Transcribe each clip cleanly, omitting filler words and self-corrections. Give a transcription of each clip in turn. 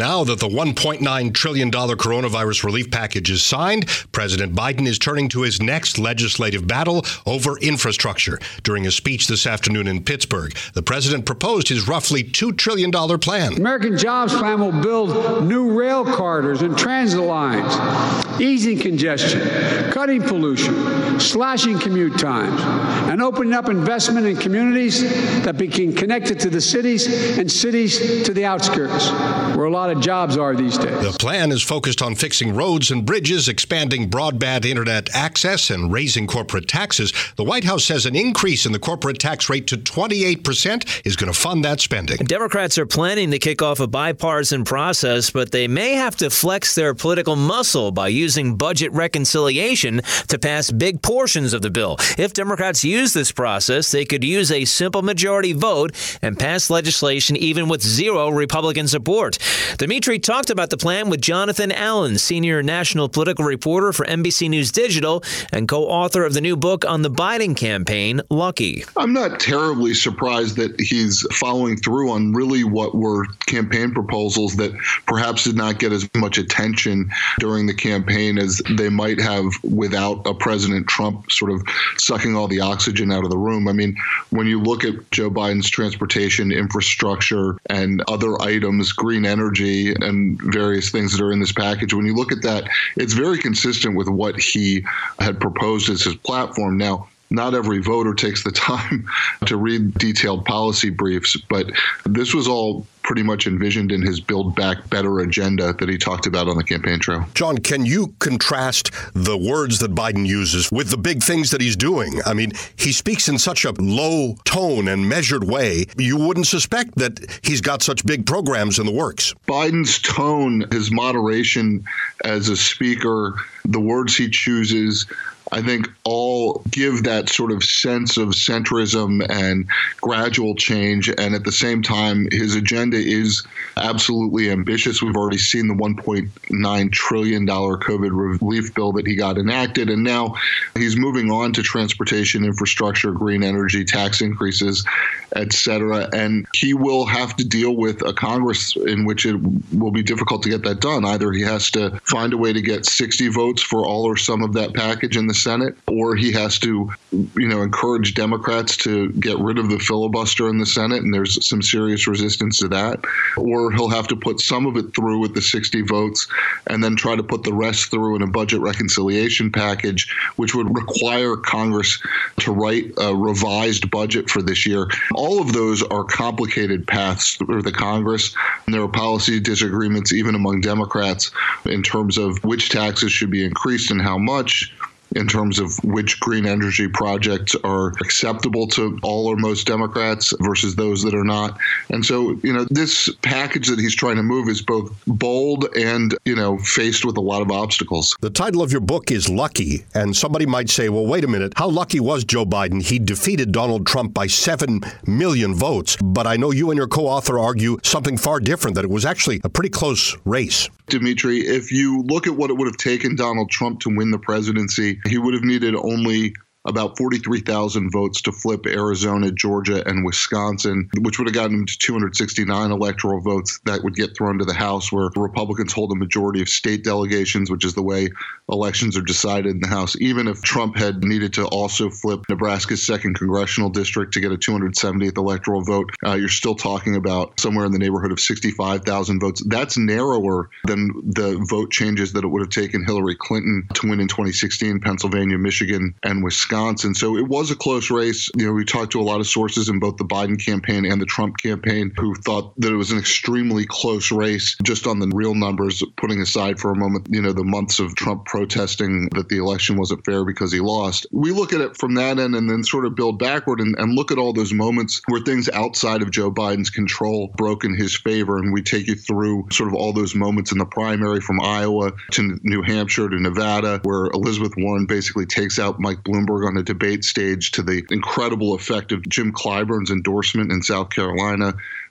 Now that the $1.9 trillion coronavirus relief package is signed, President Biden is turning to his next legislative battle over infrastructure. During a speech this afternoon in Pittsburgh, the president proposed his roughly $2 trillion plan. American Jobs Plan will build new rail corridors and transit lines, easing congestion, cutting pollution, slashing commute times, and opening up investment in communities that become connected to the cities and cities to the outskirts, where a lot of jobs are these days. The plan is focused on fixing roads and bridges, expanding broadband internet access, and raising corporate taxes. The White House says an increase in the corporate tax rate to 28% is going to fund that spending. Democrats are planning to kick off a bipartisan process, but they may have to flex their political muscle by using budget reconciliation to pass big portions of the bill. If Democrats use this process, they could use a simple majority vote and pass legislation even with zero Republican support. Dimitri talked about the plan with Jonathan Allen, senior national political reporter for NBC News Digital and co-author of the new book on the Biden campaign, Lucky. I'm not terribly surprised that he's following through on really what were campaign proposals that perhaps did not get as much attention during the campaign as they might have without a President Trump sort of sucking all the oxygen out of the room. I mean, when you look at Joe Biden's transportation, infrastructure, and other items, green energy, and various things that are in this package, when you look at that, it's very consistent with what he had proposed as his platform. Now, not every voter takes the time to read detailed policy briefs, but this was all pretty much envisioned in his Build Back Better agenda that he talked about on the campaign trail. John, can you contrast the words that Biden uses with the big things that he's doing? I mean, he speaks in such a low tone and measured way. You wouldn't suspect that he's got such big programs in the works. Biden's tone, his moderation as a speaker, the words he chooses, I think all give that sort of sense of centrism and gradual change. And at the same time, his agenda is absolutely ambitious. We've already seen the $1.9 trillion COVID relief bill that he got enacted. And now he's moving on to transportation, infrastructure, green energy, tax increases, et cetera. And he will have to deal with a Congress in which it will be difficult to get that done. Either he has to find a way to get 60 votes for all or some of that package in the Senate, or he has to, encourage Democrats to get rid of the filibuster in the Senate, and there's some serious resistance to that, or he'll have to put some of it through with the 60 votes and then try to put the rest through in a budget reconciliation package, which would require Congress to write a revised budget for this year. All of those are complicated paths through the Congress, and there are policy disagreements even among Democrats in terms of which taxes should be increased and how much, in terms of which green energy projects are acceptable to all or most Democrats versus those that are not. And so, this package that he's trying to move is both bold and, faced with a lot of obstacles. The title of your book is Lucky, and somebody might say, well, wait a minute, how lucky was Joe Biden? He defeated Donald Trump by 7 million votes. But I know you and your co-author argue something far different, that it was actually a pretty close race. Dimitri, if you look at what it would have taken Donald Trump to win the presidency, he would have needed only about 43,000 votes to flip Arizona, Georgia, and Wisconsin, which would have gotten him to 269 electoral votes that would get thrown to the House, where the Republicans hold a majority of state delegations, which is the way elections are decided in the House. Even if Trump had needed to also flip Nebraska's 2nd congressional district to get a 270th electoral vote, you're still talking about somewhere in the neighborhood of 65,000 votes. That's narrower than the vote changes that it would have taken Hillary Clinton to win in 2016, Pennsylvania, Michigan, and Wisconsin. So it was a close race. We talked to a lot of sources in both the Biden campaign and the Trump campaign who thought that it was an extremely close race just on the real numbers, putting aside for a moment, the months of Trump protesting that the election wasn't fair because he lost. We look at it from that end and then sort of build backward and look at all those moments where things outside of Joe Biden's control broke in his favor. And we take you through sort of all those moments in the primary from Iowa to New Hampshire to Nevada, where Elizabeth Warren basically takes out Mike Bloomberg on the debate stage, to the incredible effect of Jim Clyburn's endorsement in South Carolina,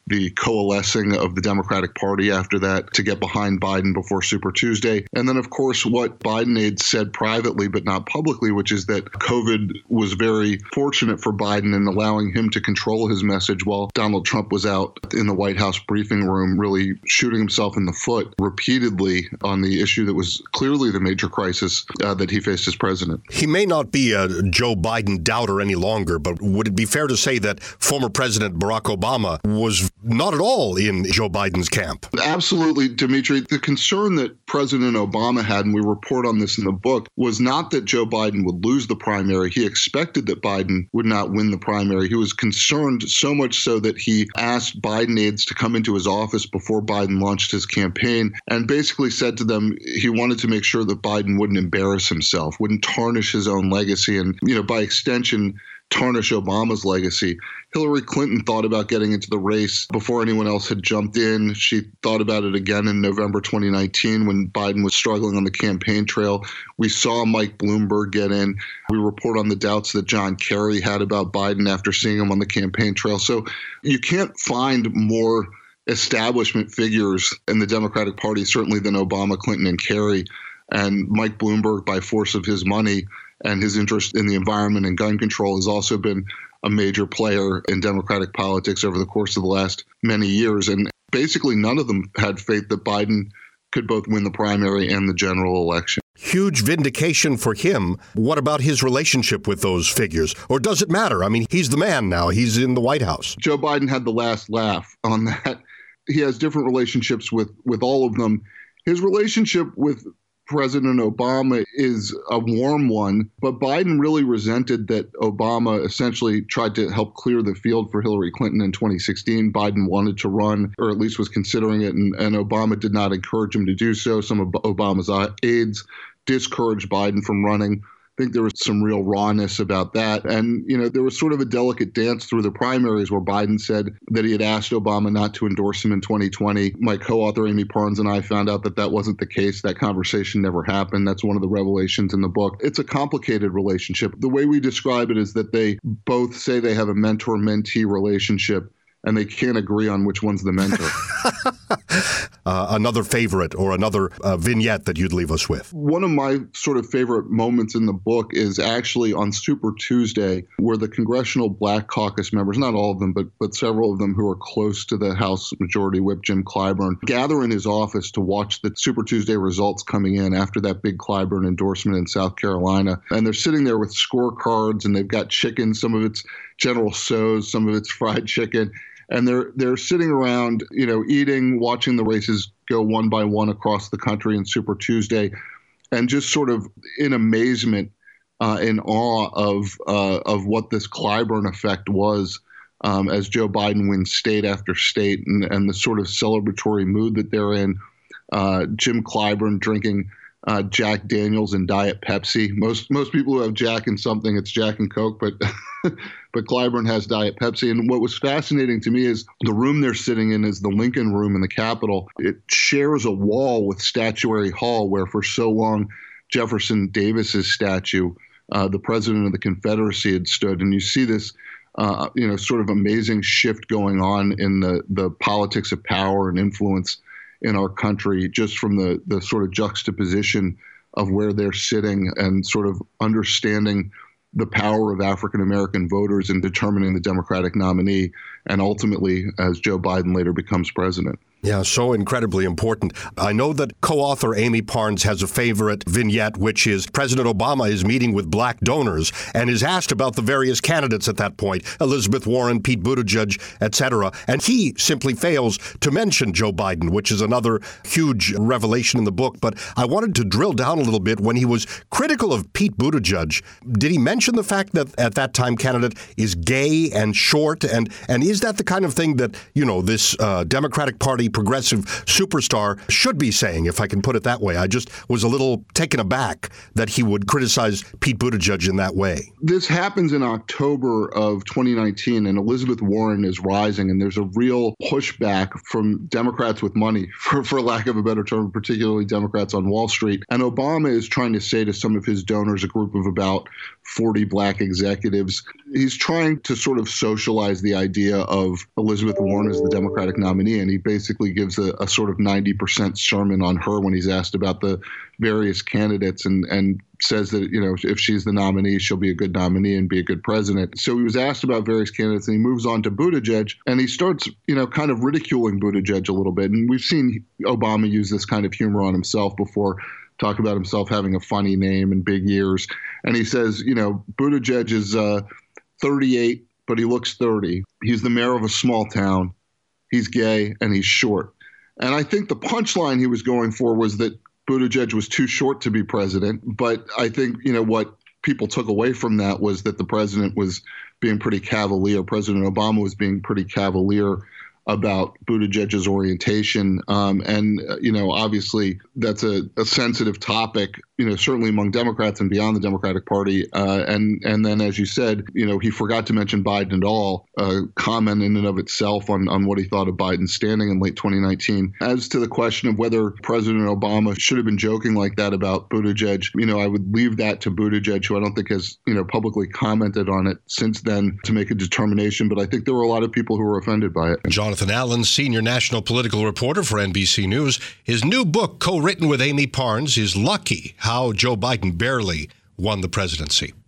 the coalescing of the Democratic Party after that to get behind Biden before Super Tuesday. And then, of course, what Biden aides said privately but not publicly, which is that COVID was very fortunate for Biden in allowing him to control his message while Donald Trump was out in the White House briefing room, really shooting himself in the foot repeatedly on the issue that was clearly the major crisis that he faced as president. He may not be a Joe Biden doubter any longer, but would it be fair to say that former President Barack Obama was not at all in Joe Biden's camp? Absolutely, Dimitri. The concern that President Obama had, and we report on this in the book, was not that Joe Biden would lose the primary. He expected that Biden would not win the primary. He was concerned so much so that he asked Biden aides to come into his office before Biden launched his campaign and basically said to them he wanted to make sure that Biden wouldn't embarrass himself, wouldn't tarnish his own legacy, and, by extension, tarnish Obama's legacy. Hillary Clinton thought about getting into the race before anyone else had jumped in. She thought about it again in November 2019 when Biden was struggling on the campaign trail. We saw Mike Bloomberg get in. We report on the doubts that John Kerry had about Biden after seeing him on the campaign trail. So you can't find more establishment figures in the Democratic Party, certainly than Obama, Clinton, and Kerry. And Mike Bloomberg, by force of his money and his interest in the environment and gun control, has also been a major player in Democratic politics over the course of the last many years. And basically none of them had faith that Biden could both win the primary and the general election. Huge vindication for him. What about his relationship with those figures? Or does it matter? I mean, he's the man now. He's in the White House. Joe Biden had the last laugh on that. He has different relationships with all of them. His relationship with President Obama is a warm one, but Biden really resented that Obama essentially tried to help clear the field for Hillary Clinton in 2016. Biden wanted to run, or at least was considering it, and Obama did not encourage him to do so. Some of Obama's aides discouraged Biden from running. I think there was some real rawness about that. And, there was sort of a delicate dance through the primaries where Biden said that he had asked Obama not to endorse him in 2020. My co-author, Amy Parnes, and I found out that that wasn't the case. That conversation never happened. That's one of the revelations in the book. It's a complicated relationship. The way we describe it is that they both say they have a mentor-mentee relationship, and they can't agree on which one's the mentor. Another favorite or another vignette that you'd leave us with? One of my sort of favorite moments in the book is actually on Super Tuesday, where the Congressional Black Caucus members, not all of them, but several of them who are close to the House Majority Whip, Jim Clyburn, gather in his office to watch the Super Tuesday results coming in after that big Clyburn endorsement in South Carolina. And they're sitting there with scorecards, and they've got chicken, some of it's General Tso's, some of it's fried chicken. And they're sitting around, eating, watching the races go one by one across the country in Super Tuesday, and just sort of in amazement, in awe of what this Clyburn effect was as Joe Biden wins state after state, and the sort of celebratory mood that they're in. Jim Clyburn drinking Jack Daniels and Diet Pepsi. Most people who have Jack and something, it's Jack and Coke, but but Clyburn has Diet Pepsi. And what was fascinating to me is the room they're sitting in is the Lincoln Room in the Capitol. It shares a wall with Statuary Hall, where for so long Jefferson Davis's statue, the president of the Confederacy, had stood. And you see this sort of amazing shift going on in the politics of power and influence in our country, just from the sort of juxtaposition of where they're sitting and sort of understanding the power of African-American voters in determining the Democratic nominee, and ultimately as Joe Biden later becomes president. Yeah, so incredibly important. I know that co-author Amy Parnes has a favorite vignette, which is President Obama is meeting with black donors and is asked about the various candidates at that point, Elizabeth Warren, Pete Buttigieg, etc. And he simply fails to mention Joe Biden, which is another huge revelation in the book. But I wanted to drill down a little bit. When he was critical of Pete Buttigieg, did he mention the fact that at that time candidate is gay and short? And is that the kind of thing that, this Democratic Party progressive superstar should be saying, if I can put it that way. I just was a little taken aback that he would criticize Pete Buttigieg in that way. This happens in October of 2019, and Elizabeth Warren is rising, and there's a real pushback from Democrats with money, for lack of a better term, particularly Democrats on Wall Street. And Obama is trying to say to some of his donors, a group of about 40 black executives, he's trying to sort of socialize the idea of Elizabeth Warren as the Democratic nominee. And he basically gives a sort of 90% sermon on her when he's asked about the various candidates, and says that, if she's the nominee, she'll be a good nominee and be a good president. So he was asked about various candidates, and he moves on to Buttigieg, and he starts, kind of ridiculing Buttigieg a little bit. And we've seen Obama use this kind of humor on himself before, talk about himself having a funny name and big ears. And he says, Buttigieg is 38, but he looks 30. He's the mayor of a small town. He's gay and he's short. And I think the punchline he was going for was that Buttigieg was too short to be president. But I think, what people took away from that was that the president was being pretty cavalier. President Obama was being pretty cavalier about Buttigieg's orientation. Obviously that's a sensitive topic, certainly among Democrats and beyond the Democratic Party. And then, as you said, he forgot to mention Biden at all, a comment in and of itself on what he thought of Biden's standing in late 2019. As to the question of whether President Obama should have been joking like that about Buttigieg, I would leave that to Buttigieg, who I don't think has, publicly commented on it since then, to make a determination. But I think there were a lot of people who were offended by it. Jonathan Allen, senior national political reporter for NBC News. His new book, co-written with Amy Parnes, is Lucky: How Joe Biden Barely Won the Presidency.